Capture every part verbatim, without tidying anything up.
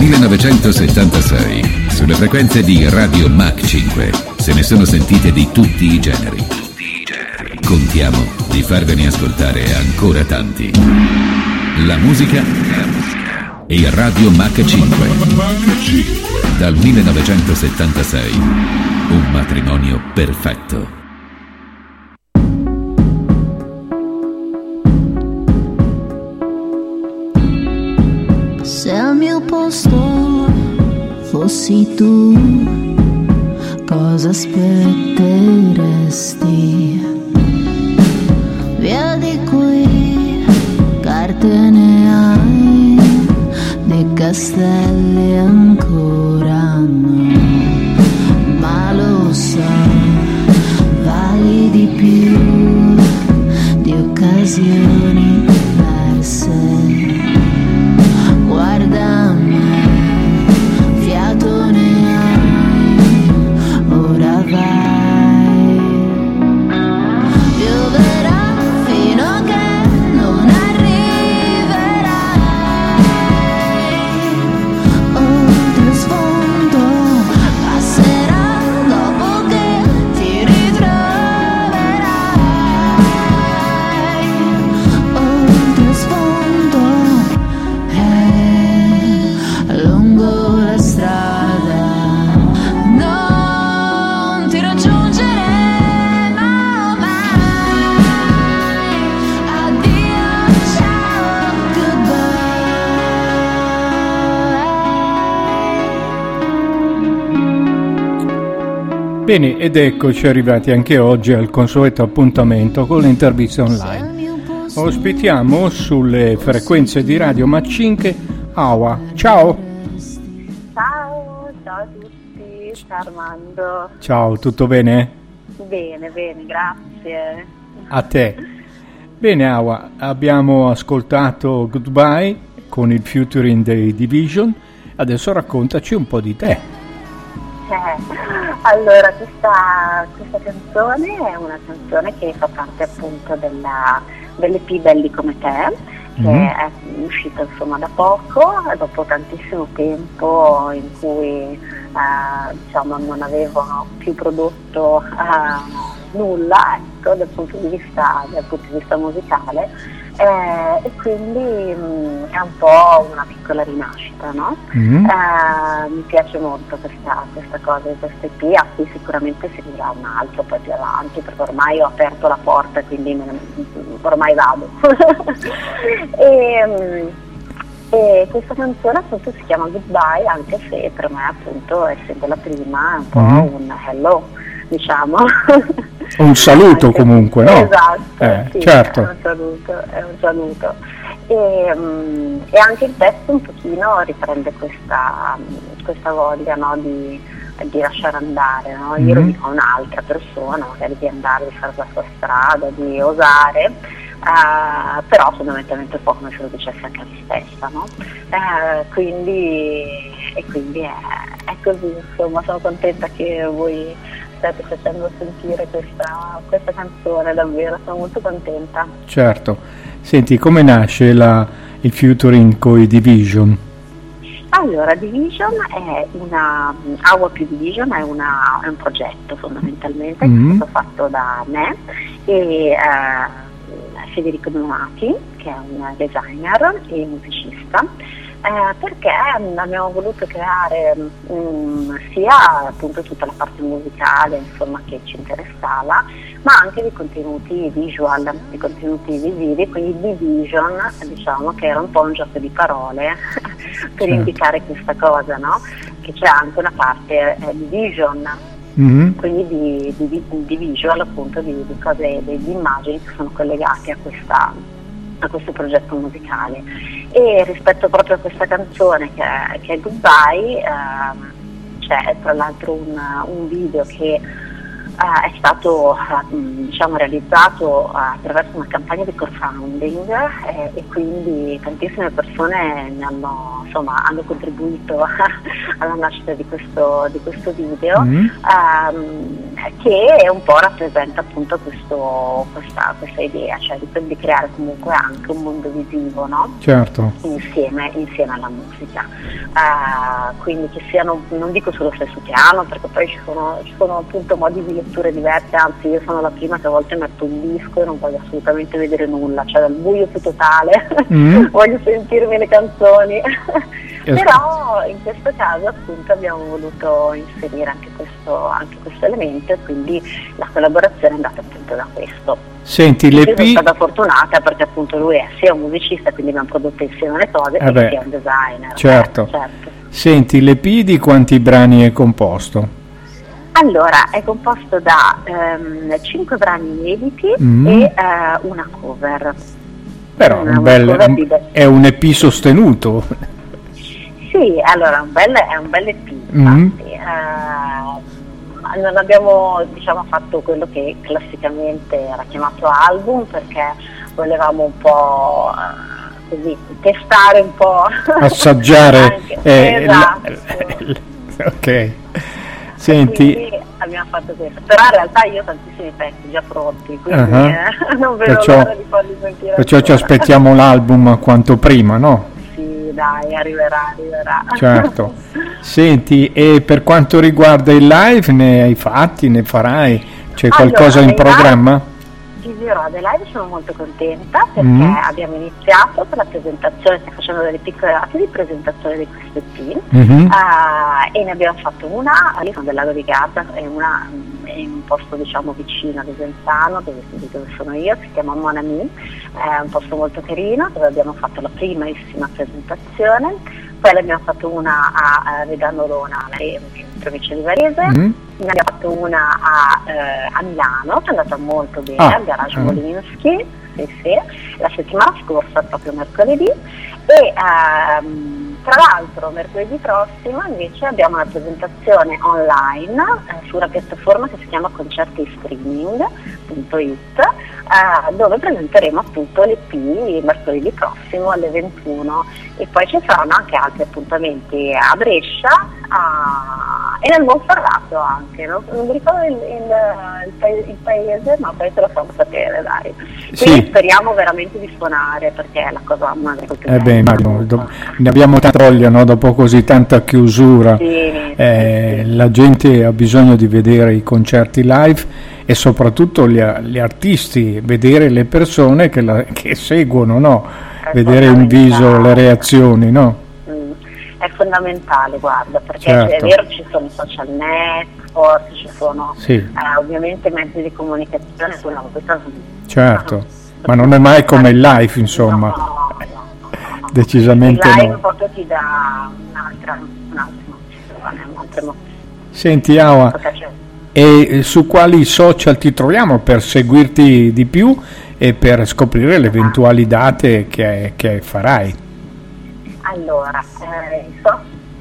millenovecentosettantasei, sulle frequenze di Radio Mach cinque, se ne sono sentite di tutti i generi. Contiamo di farvene ascoltare ancora tanti. La musica e Radio Mach cinque. Dal millenovecentosettantasei, un matrimonio perfetto. Se al mio posto fossi tu, cosa aspetteresti? Via di qui, carte ne hai, dei castelli ancora no, ma lo so, vali di più di occasioni perse. Guarda me, fiato ne hai, ora vai. Pioverà fino a che non arriverai. Oltre il sfondo passerà dopo che ti ritroverai. Oltre il sfondo lungo la strada non ti raggiungeremo mai. Addio, ciao, goodbye. Bene, ed eccoci arrivati anche oggi al consueto appuntamento con le interviste online. Ospitiamo sulle frequenze di Radio Mach cinque Awa. Ciao. Ciao, ciao a tutti, ciao Armando. Ciao, tutto bene? Bene, bene, grazie. A te. Bene Awa, abbiamo ascoltato Goodbye con il featuring dei Division, adesso raccontaci un po' di te. Eh, allora, questa, questa canzone è una canzone che fa parte appunto della, dell'E P Belli come te, che mm. è uscita insomma da poco, dopo tantissimo tempo in cui eh, diciamo non avevo più prodotto eh, nulla, ecco, dal punto di vista, dal punto di vista musicale, eh, e quindi mh, è un po' una piccola rinascita, no? Mm. Eh, mi piace molto questa, questa cosa di questa E P, a cui sicuramente seguirà un altro poi più avanti, perché ormai ho aperto la porta e quindi me ne, ormai vado. e, e questa canzone appunto si chiama Goodbye, anche se per me appunto, essendo la prima, è un po' mm. un hello, diciamo. Un saluto anche, comunque, no? Esatto, eh, sì, certo. è un saluto, è un saluto. E, um, e anche il testo un pochino riprende questa, questa voglia, no, di, di lasciare andare, no? Io mm-hmm. lo dico a un'altra persona, magari di andare, di fare la sua strada, di osare, uh, però fondamentalmente un po' come se lo dicesse anche a me stessa, no? Uh, quindi, e quindi è, è così, insomma, sono contenta che voi state facendo sentire questa, questa canzone, davvero, sono molto contenta. Certo. Senti, come nasce la, il featuring con i Division? Allora, Division è una, Awa più Division è, una, è un progetto fondamentalmente mm-hmm. che è stato fatto da me e eh, Federico Donati, che è un designer e musicista. Eh, perché abbiamo voluto creare um, sia appunto tutta la parte musicale, insomma, che ci interessava, ma anche di contenuti visual, di contenuti visivi, quindi Division, diciamo che era un po' un gioco di parole per certo. indicare questa cosa, no? Che c'è anche una parte eh, di vision, mm-hmm. quindi di, di, di visual, appunto di, di cose, di, di immagini che sono collegate a questa a questo progetto musicale. E rispetto proprio a questa canzone che è, che è Goodbye, ehm, c'è tra l'altro un, un video che eh, è stato eh, diciamo realizzato attraverso una campagna di crowdfunding eh, e quindi tantissime persone ne hanno, insomma, hanno contribuito alla nascita di questo, di questo video. Mm-hmm. Um, che un po' rappresenta appunto questo, questa, questa idea, cioè di, di creare comunque anche un mondo visivo, no? Certo. Insieme, insieme alla musica, uh, quindi che siano, non dico sullo stesso piano, perché poi ci sono, ci sono appunto modi di letture diverse, anzi io sono la prima che a volte metto un disco e non voglio assolutamente vedere nulla, cioè dal buio più totale, mm. voglio sentirmi le canzoni. Però in questo caso appunto abbiamo voluto inserire anche questo, anche questo elemento, e quindi la collaborazione è andata appunto da questo. Senti, le Io P... sono stata fortunata perché appunto lui è sia un musicista, quindi abbiamo prodotto insieme le cose, eh e sia un designer. Certo. Eh, certo. Senti, l'E P di quanti brani è composto? Allora, è composto da um, cinque brani inediti mm. e uh, una cover. Però una, un bel, una un, è un E P sostenuto. Sì, allora un bel, è un bel E P, mm. infatti. Uh, non abbiamo diciamo fatto quello che classicamente era chiamato album, perché volevamo un po' uh, così testare un po', assaggiare anche, eh, esatto. l- l- ok. Senti, quindi abbiamo fatto questo, però in realtà io ho tantissimi pezzi già pronti, quindi uh-huh. eh, non vedo perciò, l'ora di farli sentire. Perciò ancora. Ci aspettiamo l'album quanto prima, no? Sì, dai, arriverà, arriverà. Certo. Senti, e per quanto riguarda il live, ne hai fatti, ne farai? C'è allora, qualcosa in programma? Ti dirò, dei live sono molto contenta perché mm. abbiamo iniziato per la presentazione, stiamo facendo delle piccole date di presentazione di questo team mm-hmm. uh, e ne abbiamo fatto una, io sono del Lago di Garda e una in un posto diciamo vicino a Desenzano, dove, dove sono io, si chiama Mon Ami, è un posto molto carino dove abbiamo fatto la primissima presentazione. Poi l'abbiamo fatto una a, a Vedano Rona, in provincia di Varese, mm. ne abbiamo fatto una a, eh, a Milano, che è andata molto bene, ah. al Garage mm. Molinsky, sì, sì, la settimana scorsa, proprio mercoledì, e ehm, tra l'altro mercoledì prossimo invece abbiamo una presentazione online eh, su una piattaforma che si chiama concerti streaming punto it, eh, dove presenteremo appunto l'E P mercoledì prossimo alle ventuno, e poi ci saranno anche altri appuntamenti a Brescia a, e nel Monferrato anche, no? Non mi ricordo il, il, il, paese, il paese, ma poi te lo fanno sapere, dai. Quindi sì. Speriamo veramente di suonare, perché è la cosa una delle cose eh beh, immagino, do, ne abbiamo tanta voglia, no? Dopo così tanta chiusura, sì, eh, sì, sì. La gente ha bisogno di vedere i concerti live e soprattutto gli, gli artisti, vedere le persone che, la, che seguono, no? Vedere in viso le reazioni, no? Mm, è fondamentale, guarda, perché certo. È vero, ci sono i social network, ci sono sì. eh, ovviamente mezzi di comunicazione sulla musica. Certo, no, ma non è mai come il live, insomma. No, no, no, no. Decisamente il live no. proprio ti dà un'altra, un'altra emozione, un'altra emozione. Senti Aua, e su quali social ti troviamo per seguirti di più e per scoprire le eventuali date che, che farai? Allora, eh, so,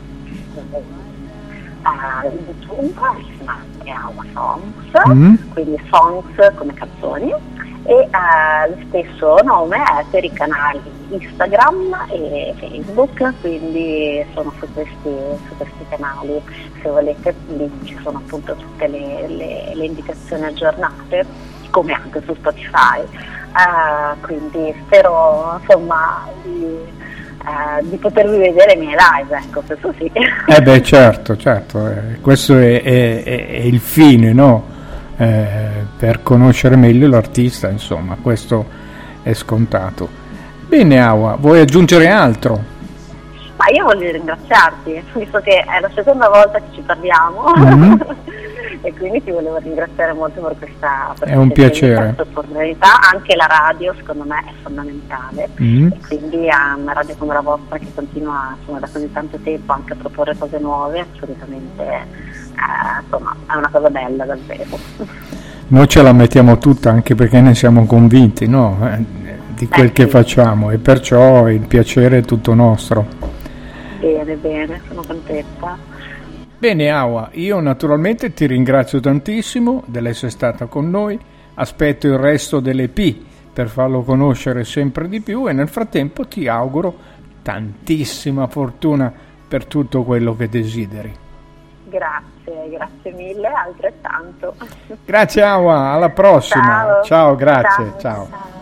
uh, YouTube è Aua Songs, mm. quindi songs come canzoni, e uh, lo stesso nome è per i canali Instagram e Facebook, quindi sono su questi, su questi canali. Se volete lì ci sono appunto tutte le, le, le indicazioni aggiornate, come anche su Spotify, uh, quindi spero insomma di, uh, di potervi vedere nei miei live, ecco, questo sì. Eh beh, certo, certo, eh, questo è, è, è il fine, no? Eh, per conoscere meglio l'artista, insomma, questo è scontato. Bene Aua, vuoi aggiungere altro? Ma io voglio ringraziarti, visto che è la seconda volta che ci parliamo, mm-hmm. e quindi ti volevo ringraziare molto per questa, per è un piacere. Questa opportunità. Anche la radio secondo me è fondamentale, mm-hmm. e quindi a una radio come la vostra che continua insomma, da così tanto tempo anche a proporre cose nuove, assolutamente eh, insomma è una cosa bella davvero. Noi ce la mettiamo tutta, anche perché ne siamo convinti, no? Eh, di quel eh, che sì. facciamo, e perciò il piacere è tutto nostro. Bene, bene, sono contenta. Bene Aua, io naturalmente ti ringrazio tantissimo dell'essere stata con noi, aspetto il resto dell'E P per farlo conoscere sempre di più, e nel frattempo ti auguro tantissima fortuna per tutto quello che desideri. Grazie, grazie mille, altrettanto. Grazie Awa, alla prossima. Ciao, ciao grazie, ciao. ciao. ciao.